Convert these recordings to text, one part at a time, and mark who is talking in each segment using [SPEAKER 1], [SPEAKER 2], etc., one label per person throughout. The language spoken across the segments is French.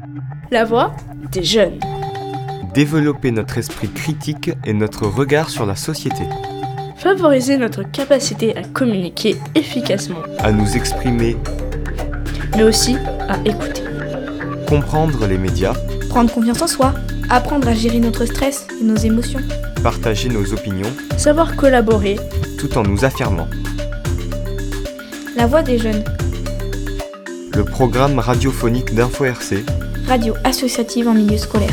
[SPEAKER 1] La voix des jeunes.
[SPEAKER 2] Développer notre esprit critique et notre regard sur la société.
[SPEAKER 1] Favoriser notre capacité à communiquer efficacement.
[SPEAKER 2] À nous exprimer.
[SPEAKER 1] Mais aussi à écouter.
[SPEAKER 2] Comprendre les médias.
[SPEAKER 3] Prendre confiance en soi. Apprendre à gérer notre stress et nos émotions.
[SPEAKER 2] Partager nos opinions.
[SPEAKER 1] Savoir collaborer.
[SPEAKER 2] Tout en nous affirmant.
[SPEAKER 3] La voix des jeunes.
[SPEAKER 2] Le programme radiophonique d'Info RC.
[SPEAKER 3] Radio associative en milieu scolaire.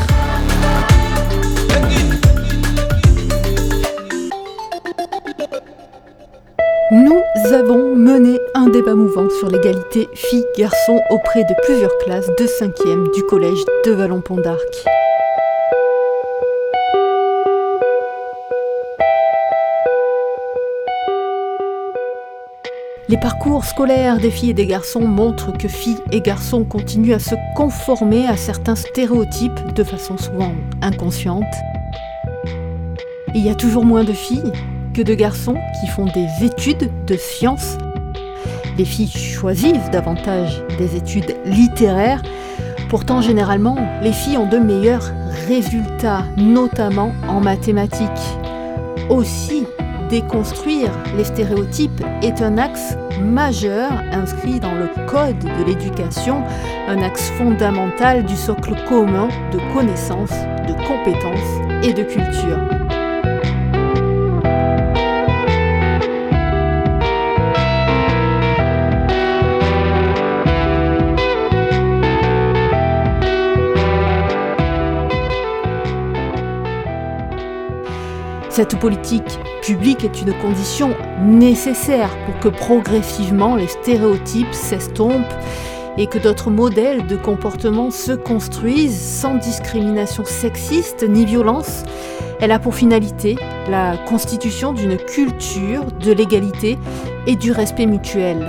[SPEAKER 4] Nous avons mené un débat mouvant sur l'égalité filles-garçons auprès de plusieurs classes de 5e du collège de Vallon-Pont d'Arc. Les parcours scolaires des filles et des garçons montrent que filles et garçons continuent à se conformer à certains stéréotypes de façon souvent inconsciente. Il y a toujours moins de filles que de garçons qui font des études de sciences. Les filles choisissent davantage des études littéraires. Pourtant, généralement, les filles ont de meilleurs résultats, notamment en mathématiques. Aussi, déconstruire les stéréotypes est un axe majeur inscrit dans le Code de l'éducation, un axe fondamental du socle commun de connaissances, de compétences et de culture. Cette politique publique est une condition nécessaire pour que progressivement les stéréotypes s'estompent et que d'autres modèles de comportement se construisent sans discrimination sexiste ni violence. Elle a pour finalité la constitution d'une culture de l'égalité et du respect mutuel.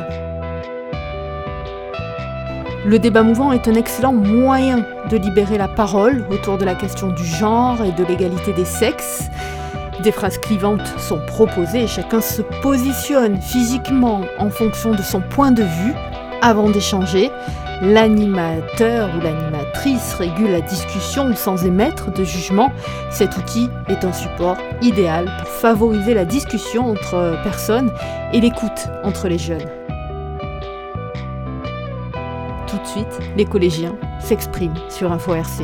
[SPEAKER 4] Le débat mouvant est un excellent moyen de libérer la parole autour de la question du genre et de l'égalité des sexes. Des phrases clivantes sont proposées et chacun se positionne physiquement en fonction de son point de vue avant d'échanger. L'animateur ou l'animatrice régule la discussion sans émettre de jugement. Cet outil est un support idéal pour favoriser la discussion entre personnes et l'écoute entre les jeunes. Tout de suite, les collégiens s'expriment sur Info RC.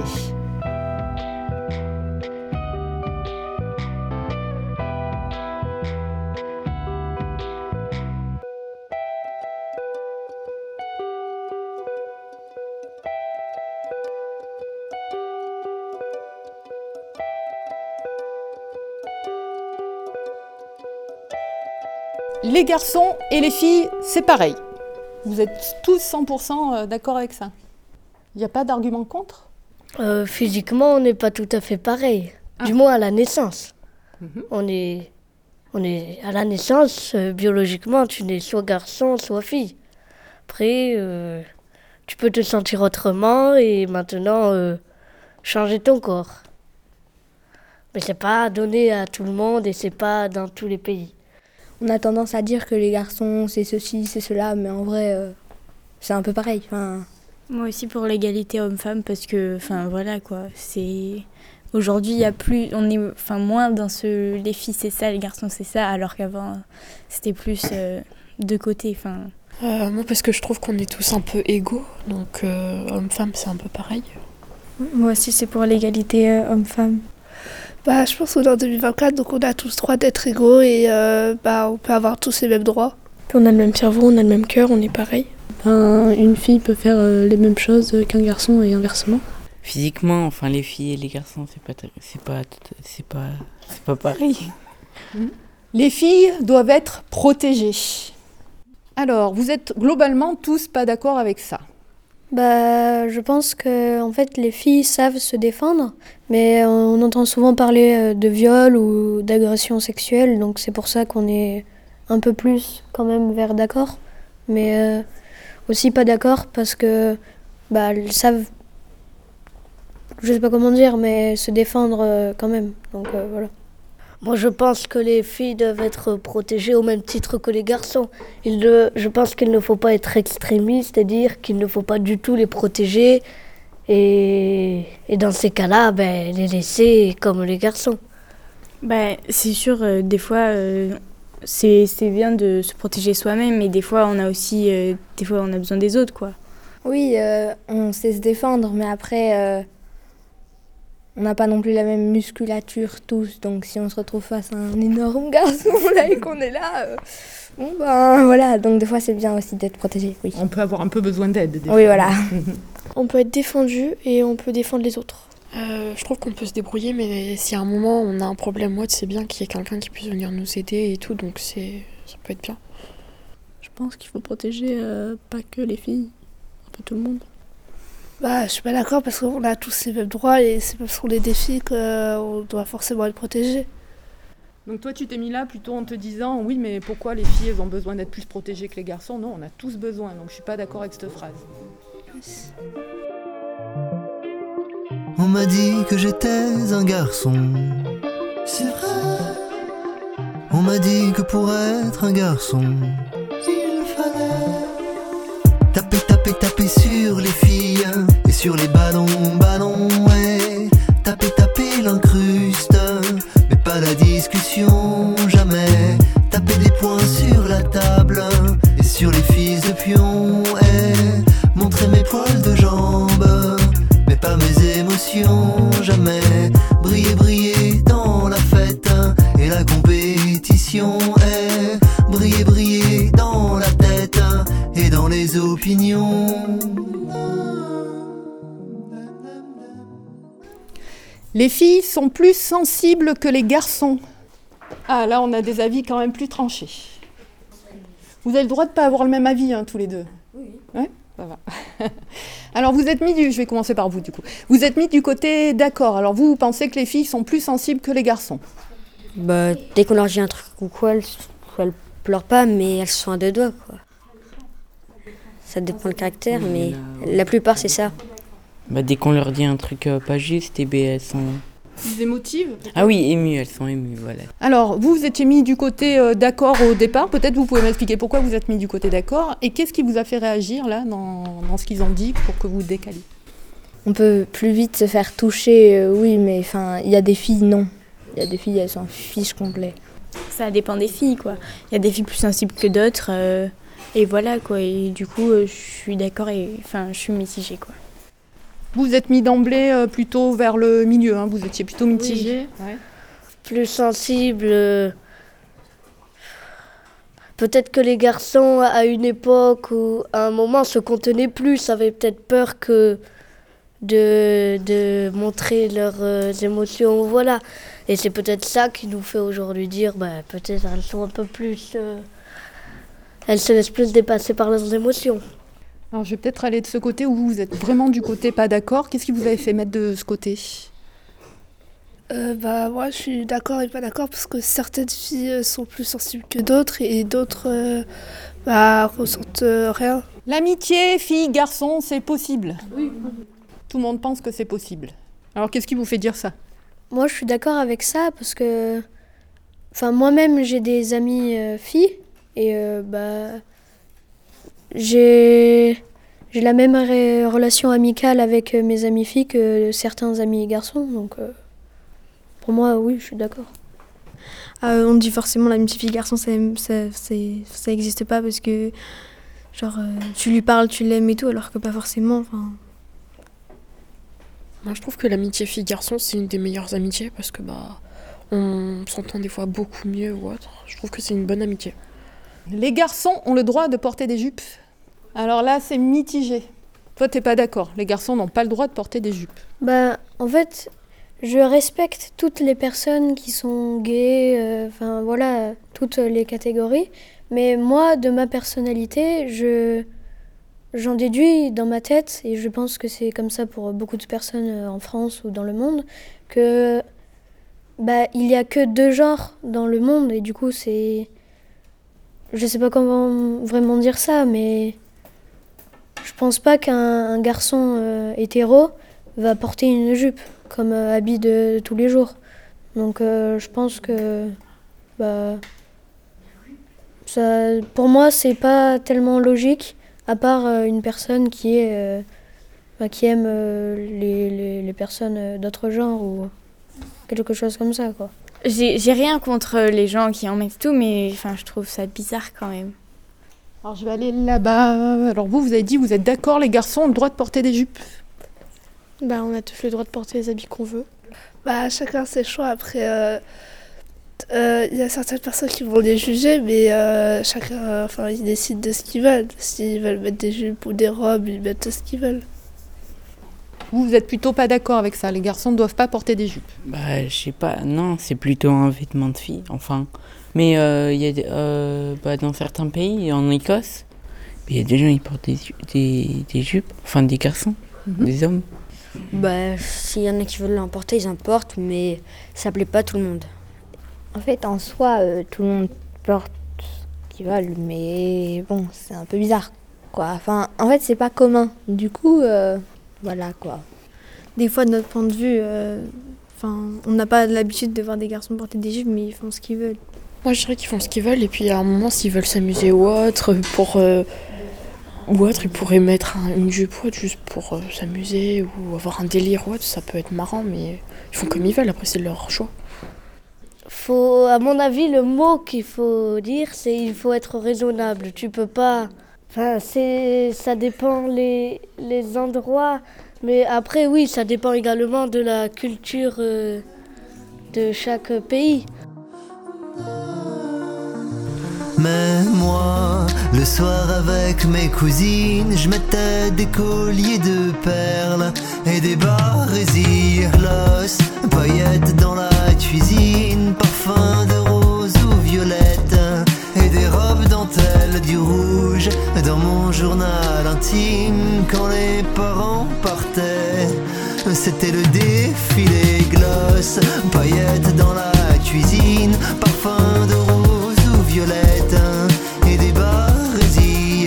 [SPEAKER 4] Les garçons et les filles, c'est pareil. Vous êtes tous 100% d'accord avec ça? Il n'y a pas d'argument contre?
[SPEAKER 5] Physiquement, on n'est pas tout à fait pareil. Du moins à la naissance. On est à la naissance, biologiquement, tu n'es soit garçon, soit fille. Après, tu peux te sentir autrement et maintenant changer ton corps. Mais c'est pas donné à tout le monde et c'est pas dans tous les pays.
[SPEAKER 6] On a tendance à dire que les garçons, c'est ceci, c'est cela, mais en vrai, c'est un peu pareil.
[SPEAKER 7] Moi aussi pour l'égalité homme-femme, parce que, voilà quoi, c'est... Aujourd'hui, il y a plus, on est moins dans les filles c'est ça, les garçons c'est ça, alors qu'avant, c'était plus de côté,
[SPEAKER 8] Moi, parce que je trouve qu'on est tous un peu égaux, donc homme-femme, c'est un peu pareil.
[SPEAKER 6] Moi aussi, c'est pour l'égalité homme-femme.
[SPEAKER 9] Je pense qu'on est en 2024, donc on a tous le droit d'être égaux et on peut avoir tous les mêmes droits.
[SPEAKER 6] Puis on a le même cerveau, on a le même cœur, on est pareil.
[SPEAKER 10] Une fille peut faire les mêmes choses qu'un garçon et inversement.
[SPEAKER 11] Physiquement, les filles et les garçons, c'est pas pareil.
[SPEAKER 4] Les filles doivent être protégées. Alors, vous êtes globalement tous pas d'accord avec ça?
[SPEAKER 12] Je pense que en fait, les filles savent se défendre, mais on entend souvent parler de viol ou d'agression sexuelle, donc c'est pour ça qu'on est un peu plus quand même vers d'accord, mais aussi pas d'accord parce que elles savent, je sais pas comment dire, mais se défendre quand même, donc voilà.
[SPEAKER 5] Moi, je pense que les filles doivent être protégées au même titre que les garçons. Je pense qu'il ne faut pas être extrémiste, c'est-à-dire qu'il ne faut pas du tout les protéger Et dans ces cas-là, les laisser comme les garçons.
[SPEAKER 7] C'est sûr, des fois, c'est bien de se protéger soi-même, mais des fois, on a aussi on a besoin des autres, quoi.
[SPEAKER 6] Oui, on sait se défendre, mais après, on n'a pas non plus la même musculature tous. Donc si on se retrouve face à un énorme garçon là, et qu'on est là, voilà. Donc des fois, c'est bien aussi d'être protégé. Oui.
[SPEAKER 4] On peut avoir un peu besoin d'aide. Des
[SPEAKER 6] oui,
[SPEAKER 4] fois.
[SPEAKER 6] voilà.
[SPEAKER 10] On peut être défendu et on peut défendre les autres.
[SPEAKER 8] Je trouve qu'on peut se débrouiller, mais si à un moment on a un problème, c'est bien qu'il y ait quelqu'un qui puisse venir nous aider et tout, donc ça peut être bien.
[SPEAKER 10] Je pense qu'il faut protéger pas que les filles, un peu tout le monde.
[SPEAKER 9] Je suis pas d'accord parce qu'on a tous les mêmes droits et c'est parce qu'on est des filles qu'on doit forcément être protégées.
[SPEAKER 4] Donc toi, tu t'es mis là plutôt en te disant oui, mais pourquoi les filles elles ont besoin d'être plus protégées que les garçons? Non, on a tous besoin, donc je suis pas d'accord avec cette phrase.
[SPEAKER 13] On m'a dit que j'étais un garçon. C'est vrai. On m'a dit que pour être un garçon, il fallait taper, taper, taper sur les filles et sur les ballons, ouais. Taper, taper l'incruste, mais pas la discussion, jamais. Taper des poings sur la table et sur les fils de pion, montrer mes poils de jambes, mais pas mes émotions, jamais. Briller, briller dans la fête et la compétition, briller, briller dans la tête et dans les opinions.
[SPEAKER 4] Les filles sont plus sensibles que les garçons. Ah, là, on a des avis quand même plus tranchés. Vous avez le droit de ne pas avoir le même avis, tous les deux. Oui. Ouais, ça va. Alors, je vais commencer par vous, du coup. Vous êtes mis du côté d'accord. Alors, vous pensez que les filles sont plus sensibles que les garçons?
[SPEAKER 5] Dès qu'on leur dit un truc ou quoi, elles pleurent pas, mais elles sont à deux doigts, quoi. Ça dépend le caractère, mais la plupart, c'est ça.
[SPEAKER 11] Dès qu'on leur dit un truc pas juste, elles sont...
[SPEAKER 4] Plus émotives?
[SPEAKER 11] Ah oui, émues, elles sont émues, voilà.
[SPEAKER 4] Alors, vous étiez mis du côté d'accord au départ. Peut-être vous pouvez m'expliquer pourquoi vous êtes mis du côté d'accord. Et qu'est-ce qui vous a fait réagir, là, dans ce qu'ils ont dit, pour que vous décaliez?
[SPEAKER 6] On peut plus vite se faire toucher, oui, mais il y a des filles, non. Il y a des filles, elles s'en fichent complet.
[SPEAKER 7] Ça dépend des filles, quoi. Il y a des filles plus sensibles que d'autres. Et voilà, quoi. Et du coup, je suis d'accord je suis mitigée, quoi.
[SPEAKER 4] Vous êtes mis d'emblée plutôt vers le milieu, vous étiez plutôt mitigé.
[SPEAKER 5] Oui. Ouais. Plus sensible. Peut-être que les garçons, à une époque ou à un moment, se contenaient plus, avaient peut-être peur que de montrer leurs émotions, voilà. Et c'est peut-être ça qui nous fait aujourd'hui dire, peut-être elles sont un peu plus... elles se laissent plus dépasser par leurs émotions.
[SPEAKER 4] Alors je vais peut-être aller de ce côté où vous êtes vraiment du côté pas d'accord. Qu'est-ce qui vous avait fait mettre de ce côté?
[SPEAKER 9] Moi je suis d'accord et pas d'accord parce que certaines filles sont plus sensibles que d'autres et d'autres ressentent rien.
[SPEAKER 4] L'amitié filles-garçons, c'est possible. Oui. Tout le monde pense que c'est possible. Alors qu'est-ce qui vous fait dire ça?
[SPEAKER 12] Moi je suis d'accord avec ça parce que moi-même j'ai des amies filles et j'ai la même relation amicale avec mes amis filles que certains amis garçons, donc pour moi, oui, je suis d'accord.
[SPEAKER 3] On dit forcément l'amitié fille-garçon, ça n'existe pas parce que tu lui parles, tu l'aimes et tout, alors que pas forcément.
[SPEAKER 8] Moi, je trouve que l'amitié fille-garçon, c'est une des meilleures amitiés parce que on s'entend des fois beaucoup mieux ou autre. Je trouve que c'est une bonne amitié.
[SPEAKER 4] Les garçons ont le droit de porter des jupes. Alors là, c'est mitigé. Toi, t'es pas d'accord. Les garçons n'ont pas le droit de porter des jupes.
[SPEAKER 12] En fait, je respecte toutes les personnes qui sont gays, toutes les catégories. Mais moi, de ma personnalité, j'en déduis dans ma tête, et je pense que c'est comme ça pour beaucoup de personnes en France ou dans le monde, que il y a que 2 genres dans le monde, et du coup, c'est... Je sais pas comment vraiment dire ça, mais je pense pas qu'un garçon hétéro va porter une jupe comme habit de tous les jours. Donc je pense que ça, pour moi, c'est pas tellement logique, à part une personne qui est qui aiment les personnes d'autres genres ou quelque chose comme ça, quoi.
[SPEAKER 7] J'ai rien contre les gens qui en mettent tout, mais enfin, je trouve ça bizarre quand même.
[SPEAKER 4] Alors je vais aller là-bas. Alors vous avez dit, vous êtes d'accord, les garçons ont le droit de porter des jupes?
[SPEAKER 10] Bah, on a tous le droit de porter les habits qu'on veut.
[SPEAKER 9] Bah, chacun ses choix. Après, il y a certaines personnes qui vont les juger, mais chacun, ils décident de ce qu'ils veulent. S'ils veulent mettre des jupes ou des robes, ils mettent ce qu'ils veulent.
[SPEAKER 4] Vous êtes plutôt pas d'accord avec ça, les garçons ne doivent pas porter des jupes?
[SPEAKER 11] Bah, je sais pas, non, c'est plutôt un vêtement de fille, enfin. Mais il y a dans certains pays, en Écosse, il y a des gens qui portent des jupes, enfin des garçons, des hommes.
[SPEAKER 14] Bah, s'il y en a qui veulent l'emporter, ils en portent, mais ça plaît pas à tout le monde.
[SPEAKER 6] En fait, en soi, tout le monde porte ce qu'ils veulent, mais bon, c'est un peu bizarre, quoi. Enfin, en fait, c'est pas commun. Du coup, voilà, quoi.
[SPEAKER 3] Des fois, de notre point de vue, on n'a pas l'habitude de voir des garçons porter des jupes, mais ils font ce qu'ils veulent.
[SPEAKER 8] Moi, je dirais qu'ils font ce qu'ils veulent, et puis à un moment, s'ils veulent s'amuser ou autre, ils pourraient mettre une jupe ou autre, juste pour s'amuser ou avoir un délire ou autre, ça peut être marrant, mais ils font comme ils veulent, après c'est leur choix.
[SPEAKER 5] À mon avis, le mot qu'il faut dire, c'est il faut être raisonnable. Tu peux pas... Enfin, ça dépend les endroits, mais après, oui, ça dépend également de la culture de chaque pays.
[SPEAKER 13] Mais moi, le soir avec mes cousines, je mettais des colliers de perles et des barésilles, gloss, paillettes dans la cuisine, parfum de rose ou violette, et des robes dentelles, du rouge dans mon journal intime. Quand les parents partaient, c'était le défilé, gloss, paillettes dans la cuisine, parfum de rose ou violette, et des barésilles.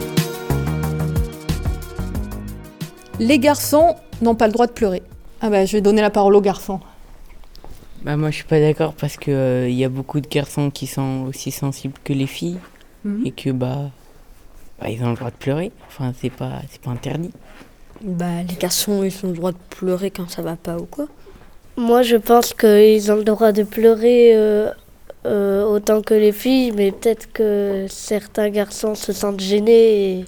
[SPEAKER 4] Les garçons n'ont pas le droit de pleurer. Ah bah, je vais donner la parole aux garçons.
[SPEAKER 11] Bah, moi, je suis pas d'accord parce que y a beaucoup de garçons qui sont aussi sensibles que les filles et que ils ont le droit de pleurer. Enfin, c'est pas interdit.
[SPEAKER 14] Bah, les garçons, ils ont le droit de pleurer quand ça va pas ou quoi.
[SPEAKER 5] Moi, je pense qu'ils ont le droit de pleurer autant que les filles, mais peut-être que certains garçons se sentent gênés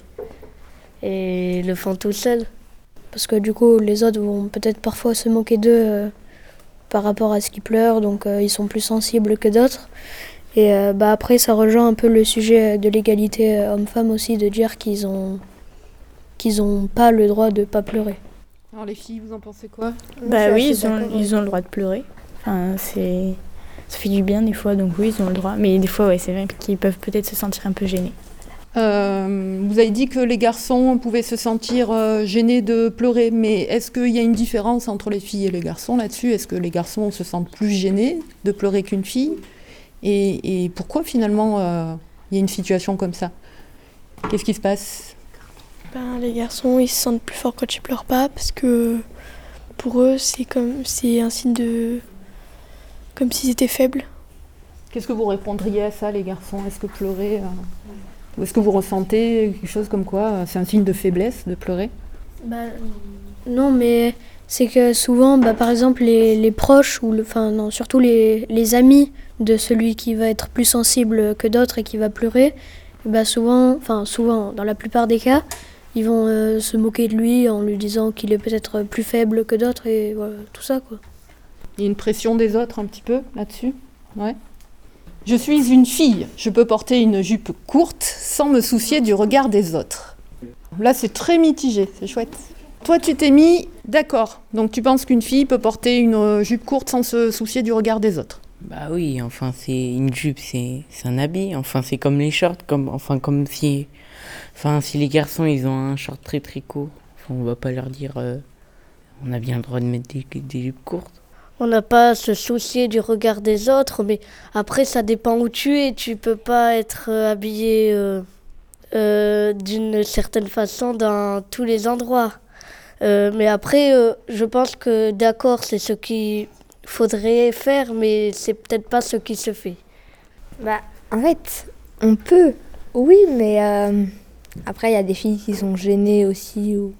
[SPEAKER 5] et le font tout seuls.
[SPEAKER 12] Parce que du coup, les autres vont peut-être parfois se moquer d'eux par rapport à ce qu'ils pleurent, donc ils sont plus sensibles que d'autres. Et après, ça rejoint un peu le sujet de l'égalité homme-femme aussi, de dire qu'ils ont pas le droit de pas pleurer.
[SPEAKER 4] Alors les filles, vous en pensez quoi?
[SPEAKER 7] Bah oui, ils ont le droit de pleurer. Enfin, ça fait du bien des fois, donc oui, ils ont le droit. Mais des fois, ouais, c'est vrai qu'ils peuvent peut-être se sentir un peu gênés.
[SPEAKER 4] Vous avez dit que les garçons pouvaient se sentir gênés de pleurer, mais est-ce qu'il y a une différence entre les filles et les garçons là-dessus? Est-ce que les garçons se sentent plus gênés de pleurer qu'une fille? Et pourquoi finalement il y a une situation comme ça? Qu'est-ce qui se passe?
[SPEAKER 10] Les garçons, ils se sentent plus forts quand ils pleurent pas, parce que pour eux, c'est un signe de... comme s'ils étaient faibles.
[SPEAKER 4] Qu'est-ce que vous répondriez à ça, les garçons? Est-ce que pleurer... Ou est-ce que vous ressentez quelque chose comme quoi c'est un signe de faiblesse de pleurer?
[SPEAKER 12] Non, mais c'est que souvent, par exemple, les proches, surtout les amis de celui qui va être plus sensible que d'autres et qui va pleurer, souvent, dans la plupart des cas, ils vont se moquer de lui en lui disant qu'il est peut-être plus faible que d'autres et voilà, tout ça, quoi.
[SPEAKER 4] Il y a une pression des autres un petit peu là-dessus? Ouais. Je suis une fille, je peux porter une jupe courte sans me soucier du regard des autres. Là, c'est très mitigé, c'est chouette. Toi, tu t'es mis d'accord, donc tu penses qu'une fille peut porter une jupe courte sans se soucier du regard des autres?
[SPEAKER 11] Bah oui, enfin, c'est une jupe, c'est un habit. Enfin, c'est comme les shorts, comme si... Enfin, si les garçons, ils ont un short très très court, on va pas leur dire... on a bien le droit de mettre des jupes courtes.
[SPEAKER 5] On n'a pas à se soucier du regard des autres, mais après, ça dépend où tu es. Tu peux pas être habillé d'une certaine façon dans tous les endroits. Mais après, je pense que d'accord, c'est ce qu'il faudrait faire, mais c'est peut-être pas ce qui se fait.
[SPEAKER 6] En fait, on peut, oui, mais après, il y a des filles qui sont gênées aussi. Ou... Je sais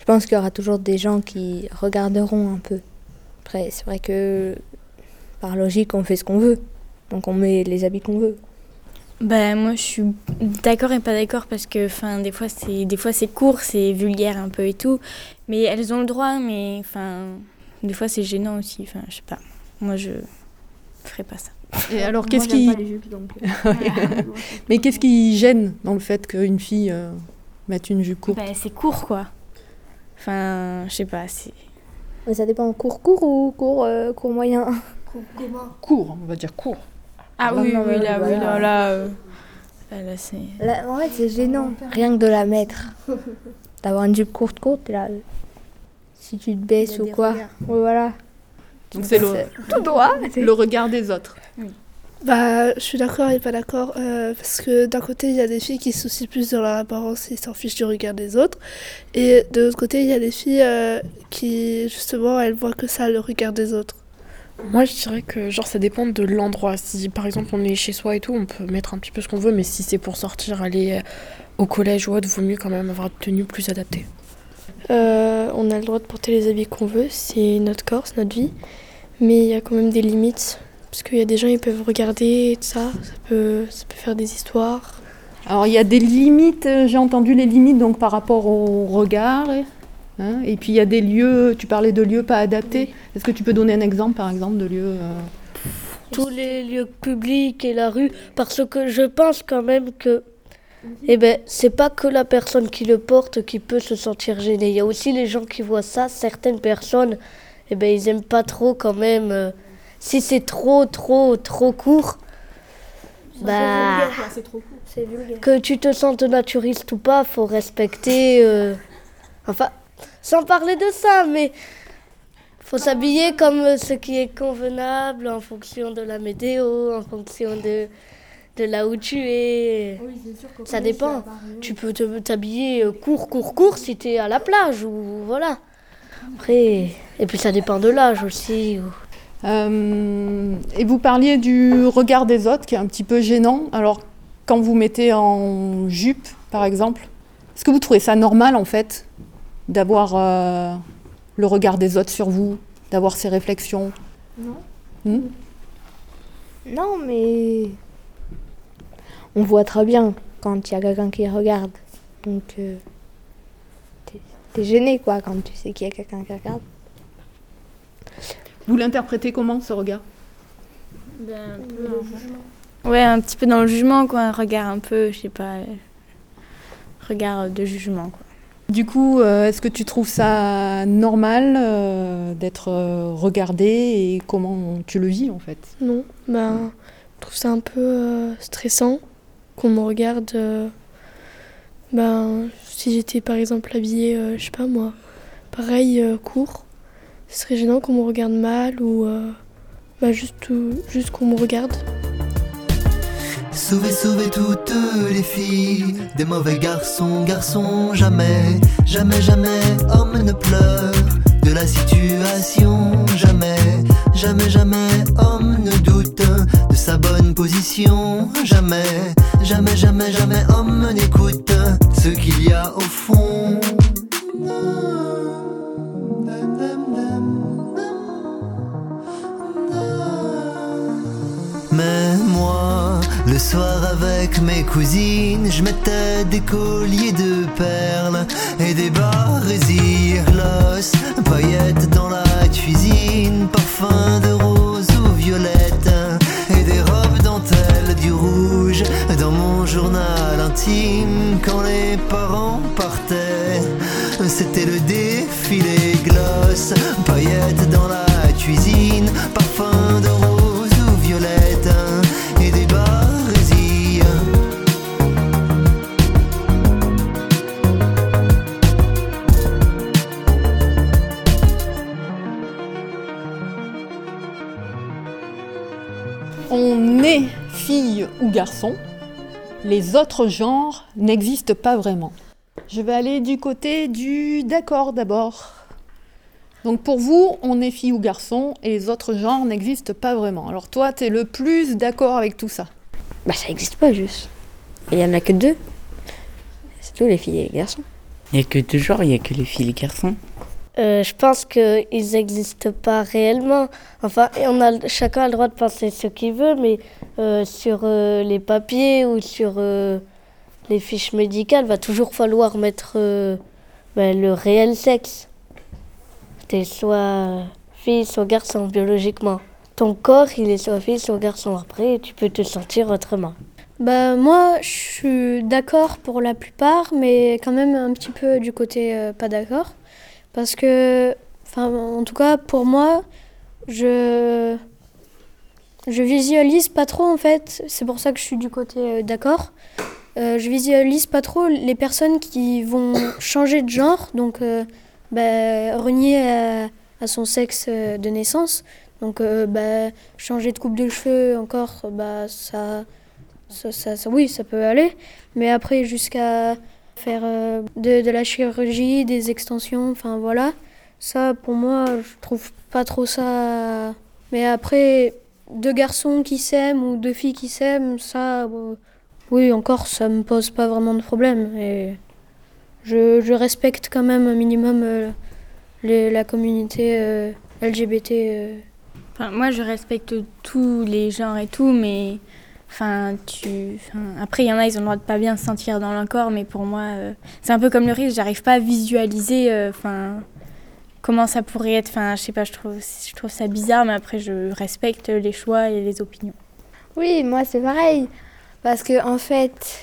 [SPEAKER 6] pense qu'il y aura toujours des gens qui regarderont un peu. Après, c'est vrai que par logique, on fait ce qu'on veut. Donc on met les habits qu'on veut.
[SPEAKER 7] Bah moi je suis d'accord et pas d'accord parce que des fois c'est court, c'est vulgaire un peu et tout, mais elles ont le droit, mais des fois c'est gênant aussi, je sais pas. Moi je ferais pas ça.
[SPEAKER 4] Et alors
[SPEAKER 6] Moi, j'aime pas les jupes, donc.
[SPEAKER 4] Mais qu'est-ce qui gêne dans le fait qu'une fille mette une jupe courte?
[SPEAKER 7] Bah c'est court quoi. Je sais pas, c'est...
[SPEAKER 6] Mais ça dépend, court ou court moyen.
[SPEAKER 4] Court, on va dire court.
[SPEAKER 7] Ah oui, là, c'est...
[SPEAKER 6] Là, en fait, c'est gênant, rien que de la mettre. D'avoir une jupe courte, là, si tu te baisses ou quoi. Ouais, voilà.
[SPEAKER 4] Donc c'est
[SPEAKER 6] tout droit.
[SPEAKER 4] Le regard des autres.
[SPEAKER 7] Oui.
[SPEAKER 9] Bah, je suis d'accord et pas d'accord, parce que d'un côté, il y a des filles qui se soucient plus de leur apparence et s'en fichent du regard des autres. Et de l'autre côté, il y a des filles qui, justement, elles voient que ça, le regard des autres.
[SPEAKER 8] Moi, je dirais que ça dépend de l'endroit. Si, par exemple, on est chez soi et tout, on peut mettre un petit peu ce qu'on veut, mais si c'est pour sortir, aller au collège ou autre, vaut mieux quand même avoir une tenue plus adaptée.
[SPEAKER 10] On a le droit de porter les habits qu'on veut, c'est notre corps, c'est notre vie. Mais il y a quand même des limites. Parce qu'il y a des gens, ils peuvent regarder et tout ça. Ça peut faire des histoires.
[SPEAKER 4] Alors il y a des limites, j'ai entendu les limites donc par rapport au regard. Et puis il y a des lieux, tu parlais de lieux pas adaptés. Est-ce que tu peux donner un exemple par exemple de lieux
[SPEAKER 5] Tous les lieux publics et la rue, parce que je pense quand même que c'est pas que la personne qui le porte qui peut se sentir gênée. Il y a aussi les gens qui voient ça. Certaines personnes, ils aiment pas trop quand même. Si c'est trop court,
[SPEAKER 6] c'est trop court. C'est vulgaire.
[SPEAKER 5] Que tu te sentes naturiste ou pas, faut respecter. Sans parler de ça, mais faut s'habiller comme ce qui est convenable en fonction de la météo, en fonction de là où tu es.
[SPEAKER 6] Oui, c'est sûr que
[SPEAKER 5] ça dépend. Tu peux t'habiller court si tu es à la plage ou voilà. Après, et puis ça dépend de l'âge aussi.
[SPEAKER 4] Et vous parliez du regard des autres qui est un petit peu gênant. Alors, quand vous mettez en jupe, par exemple, est-ce que vous trouvez ça normal, en fait, d'avoir le regard des autres sur vous, d'avoir ces réflexions?
[SPEAKER 6] Non. Non, mais on voit très bien quand il y a quelqu'un qui regarde. Donc, t'es gêné, quoi, quand tu sais qu'il y a quelqu'un qui regarde.
[SPEAKER 4] Vous l'interprétez comment, ce regard?
[SPEAKER 7] Ouais, un petit peu dans le jugement, quoi. Un regard un peu, je sais pas, regard de jugement, quoi.
[SPEAKER 4] Du coup, est-ce que tu trouves ça normal d'être regardé et comment tu le vis, en fait?
[SPEAKER 10] Non, je trouve ça un peu stressant qu'on me regarde. Si j'étais par exemple habillée, je sais pas moi, pareil, court. Ce serait gênant qu'on me regarde mal ou juste qu'on me regarde.
[SPEAKER 13] Sauvez toutes les filles des mauvais garçons, jamais, homme ne pleure de la situation, jamais, homme ne doute de sa bonne position, jamais, homme n'écoute ce qu'il y a au fond. Mais moi, le soir avec mes cousines, je mettais des colliers de perles et des barésies gloss, paillettes dans la cuisine, parfum de rose ou violette, et des robes dentelles, du rouge dans mon journal intime. Quand les parents partaient, c'était le défilé gloss, paillettes dans la cuisine, parfum de rose ou violette, et des barésies.
[SPEAKER 4] On est fille ou garçon, les autres genres n'existent pas vraiment. Je vais aller du côté du d'accord d'abord. Donc pour vous, on est fille ou garçon et les autres genres n'existent pas vraiment. Alors toi, t'es le plus d'accord avec tout ça?
[SPEAKER 14] Ça n'existe pas juste. Il n'y en a que deux. C'est tout, les filles et les garçons.
[SPEAKER 11] Il n'y a que deux genres, il n'y a que les filles et les garçons.
[SPEAKER 5] Je pense qu'ils n'existent pas réellement. Enfin, chacun a le droit de penser ce qu'il veut, mais sur les papiers ou sur les fiches médicales, va toujours falloir mettre le réel sexe. T'es soit fille, soit garçon, biologiquement. Ton corps, il est soit fille, soit garçon. Après, tu peux te sentir autrement.
[SPEAKER 12] Bah moi, je suis d'accord pour la plupart, mais quand même un petit peu du côté pas d'accord. Parce que, en tout cas, pour moi, je visualise pas trop, en fait. C'est pour ça que je suis du côté d'accord. Je visualise pas trop les personnes qui vont changer de genre, donc renier à son sexe de naissance. Donc, changer de coupe de cheveux encore, oui, ça peut aller. Mais après, jusqu'à faire de la chirurgie, des extensions, voilà. Ça, pour moi, je trouve pas trop ça. Mais après, deux garçons qui s'aiment ou deux filles qui s'aiment, ça, oui, encore, ça me pose pas vraiment de problème. Et je respecte quand même un minimum la communauté LGBT.
[SPEAKER 7] Moi, je respecte tous les genres et tout, mais après, il y en a, ils ont le droit de pas bien se sentir dans leur corps, mais pour moi, c'est un peu comme le risque, j'arrive pas à visualiser comment ça pourrait être. Je sais pas, je trouve ça bizarre, mais après, je respecte les choix et les opinions.
[SPEAKER 6] Oui, moi, c'est pareil. Parce que en fait,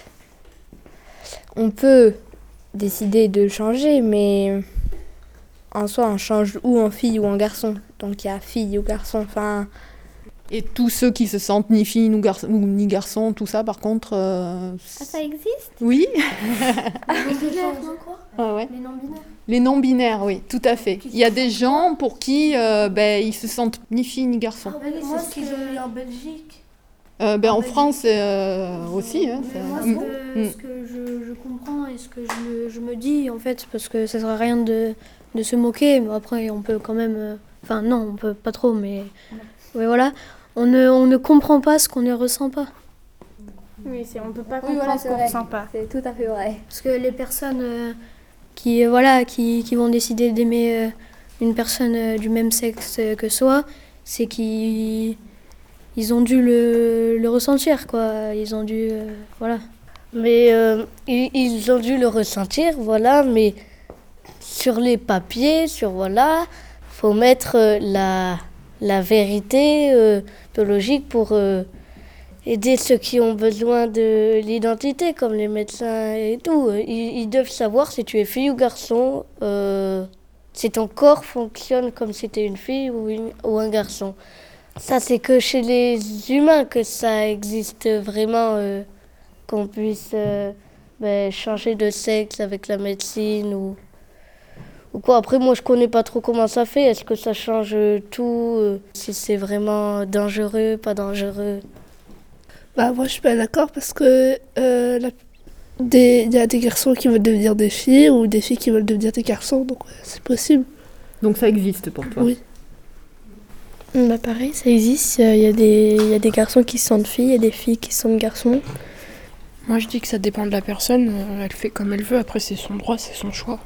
[SPEAKER 6] on peut décider de changer, mais en soi, on change ou en fille ou en garçon. Donc, il y a fille ou garçon,
[SPEAKER 4] Et tous ceux qui se sentent ni filles ni garçons, tout ça, par contre...
[SPEAKER 6] ça existe ?
[SPEAKER 4] Oui.
[SPEAKER 12] Les non-binaires,
[SPEAKER 4] Ah ouais.
[SPEAKER 12] Les non-binaires.
[SPEAKER 4] Les non-binaires, oui, tout à fait. Il y a des gens pour qui ils se sentent ni filles ni garçons.
[SPEAKER 1] Moi, ce qu'ils ont mis en Belgique.
[SPEAKER 4] En France aussi. Hein,
[SPEAKER 12] moi, ce que je comprends et ce que je me dis, en fait, parce que ça ne sert à rien de se moquer, mais après, on peut quand même... non, on peut pas trop, mais... Ouais, voilà. On ne comprend pas ce qu'on ne ressent pas.
[SPEAKER 7] Oui, on peut pas comprendre ce qu'on ressent pas.
[SPEAKER 6] C'est tout à fait vrai.
[SPEAKER 12] Parce que les personnes qui vont décider d'aimer une personne du même sexe que soi, c'est qu'ils ont dû le ressentir, quoi. Ils ont dû... voilà.
[SPEAKER 5] Mais ils ont dû le ressentir, voilà, mais sur les papiers, faut mettre la vérité biologique pour aider ceux qui ont besoin de l'identité, comme les médecins et tout. Ils doivent savoir si tu es fille ou garçon, si ton corps fonctionne comme si tu es une fille ou un garçon. Ça, c'est que chez les humains que ça existe vraiment, qu'on puisse changer de sexe avec la médecine ou quoi. Après, moi, je connais pas trop comment ça fait. Est-ce que ça change tout si c'est vraiment dangereux, pas dangereux?
[SPEAKER 9] Moi, je suis pas d'accord parce que il y a des garçons qui veulent devenir des filles ou des filles qui veulent devenir des garçons, donc c'est possible.
[SPEAKER 4] Donc ça existe pour toi?
[SPEAKER 9] Oui.
[SPEAKER 10] Pareil, ça existe. Il y a des garçons qui se sentent filles et des filles qui se sentent garçons.
[SPEAKER 8] Moi, je dis que ça dépend de la personne. Elle fait comme elle veut. Après, c'est son droit, c'est son choix.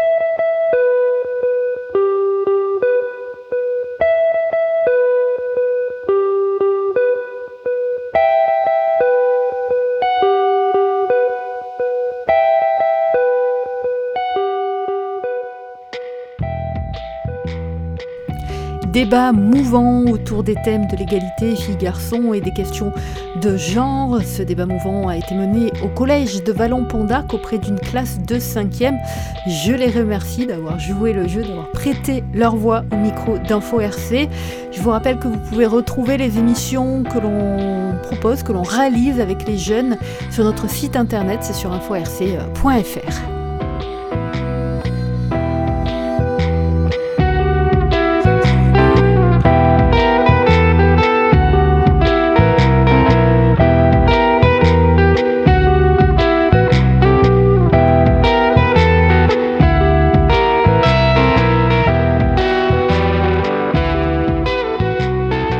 [SPEAKER 4] Débat mouvant autour des thèmes de l'égalité filles-garçons et des questions de genre. Ce débat mouvant a été mené au collège de Vallon-Pondac auprès d'une classe de 5e. Je les remercie d'avoir joué le jeu, d'avoir prêté leur voix au micro d'Info RC. Je vous rappelle que vous pouvez retrouver les émissions que l'on propose, que l'on réalise avec les jeunes sur notre site internet, c'est sur inforc.fr.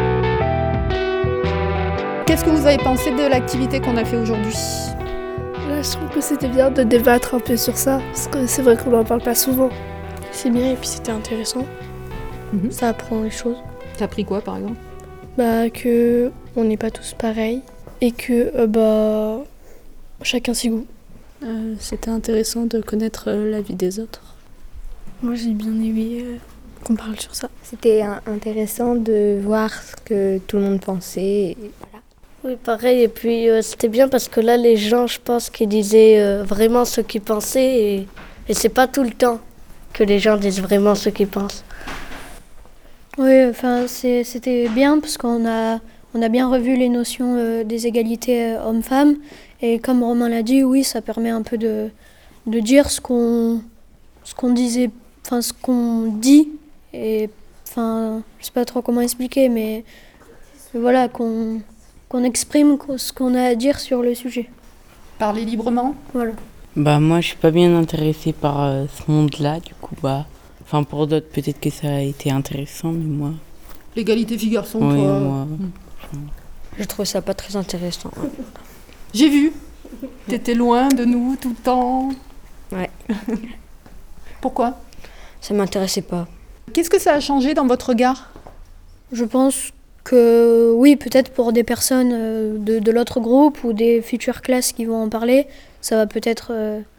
[SPEAKER 4] Qu'est-ce que vous avez pensé de l'activité qu'on a fait aujourd'hui ?
[SPEAKER 9] Je trouve que c'était bien de débattre un peu sur ça, parce que c'est vrai qu'on n'en parle pas souvent.
[SPEAKER 10] C'est bien et puis c'était intéressant. Ça apprend les choses.
[SPEAKER 4] T'as appris quoi par exemple?
[SPEAKER 10] Que on n'est pas tous pareils et que chacun ses goûts.
[SPEAKER 1] C'était intéressant de connaître la vie des autres.
[SPEAKER 10] Moi j'ai bien aimé qu'on parle sur ça.
[SPEAKER 6] C'était intéressant de voir ce que tout le monde pensait. Et voilà.
[SPEAKER 5] Oui, pareil. Et puis c'était bien parce que là, les gens, je pense qu'ils disaient vraiment ce qu'ils pensaient. Et c'est pas tout le temps que les gens disent vraiment ce qu'ils pensent.
[SPEAKER 12] Oui, c'était bien parce qu'on a bien revu les notions des égalités hommes-femmes. Et comme Romain l'a dit, oui, ça permet un peu de dire ce qu'on disait, enfin ce qu'on dit. Et enfin, je sais pas trop comment expliquer, mais voilà, qu'on exprime ce qu'on a à dire sur le sujet.
[SPEAKER 4] Parler librement.
[SPEAKER 12] Voilà.
[SPEAKER 11] Bah moi je suis pas bien intéressée par ce monde-là, du coup enfin pour d'autres peut-être que ça a été intéressant, mais moi...
[SPEAKER 4] L'égalité filles-garçons,
[SPEAKER 11] oui,
[SPEAKER 4] toi
[SPEAKER 11] moi...
[SPEAKER 14] Je trouve ça pas très intéressant.
[SPEAKER 4] J'ai vu. T'étais loin de nous tout le temps.
[SPEAKER 14] Ouais. Pourquoi? Ça m'intéressait pas.
[SPEAKER 4] Qu'est-ce que ça a changé dans votre regard?
[SPEAKER 12] Je pense que oui, peut-être pour des personnes de l'autre groupe ou des futures classes qui vont en parler, ça va peut-être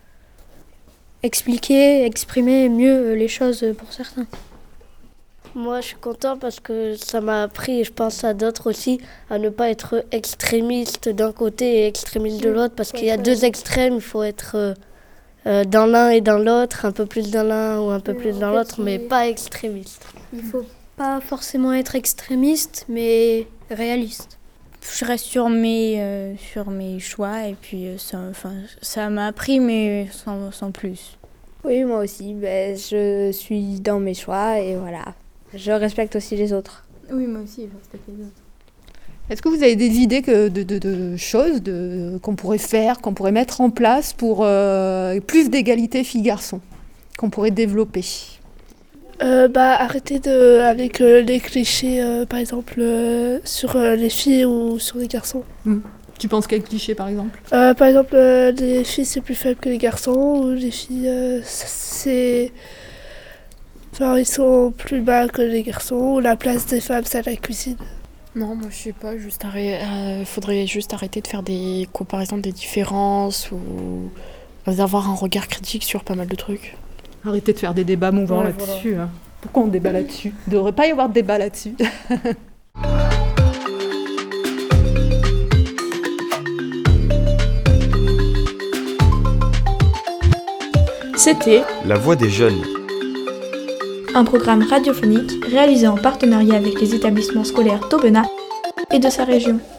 [SPEAKER 12] exprimer mieux les choses pour certains.
[SPEAKER 5] Moi, je suis contente parce que ça m'a appris, et je pense à d'autres aussi, à ne pas être extrémiste d'un côté et extrémiste de l'autre, parce qu'il y a deux extrêmes, il faut être dans l'un et dans l'autre, un peu plus dans l'un ou un peu plus dans l'autre, mais pas extrémiste.
[SPEAKER 12] Il faut pas forcément être extrémiste, mais réaliste.
[SPEAKER 7] Je reste sur mes choix et puis ça m'a appris, mais sans plus.
[SPEAKER 6] Oui, moi aussi, je suis dans mes choix et voilà. Je respecte aussi les autres.
[SPEAKER 7] Oui, moi aussi, je respecte les autres.
[SPEAKER 4] Est-ce que vous avez des idées de choses qu'on pourrait faire, qu'on pourrait mettre en place pour plus d'égalité filles-garçons, qu'on pourrait développer?
[SPEAKER 9] Arrêter avec les clichés, par exemple, sur les filles ou sur les garçons.
[SPEAKER 4] Tu penses quel cliché, par exemple?
[SPEAKER 9] Par exemple, les filles, c'est plus faible que les garçons, ou les filles, ils sont plus bas que les garçons, ou la place des femmes, c'est à la cuisine.
[SPEAKER 8] Non, moi je sais pas, faudrait juste arrêter de faire des comparaisons des différences ou d'avoir un regard critique sur pas mal de trucs.
[SPEAKER 4] Arrêtez de faire des débats mouvants là-dessus. Voilà. Hein. Pourquoi on débat là-dessus? Il ne devrait pas y avoir de débat là-dessus.
[SPEAKER 1] C'était
[SPEAKER 2] La Voix des Jeunes,
[SPEAKER 1] un programme radiophonique réalisé en partenariat avec les établissements scolaires d'Aubenas et de sa région.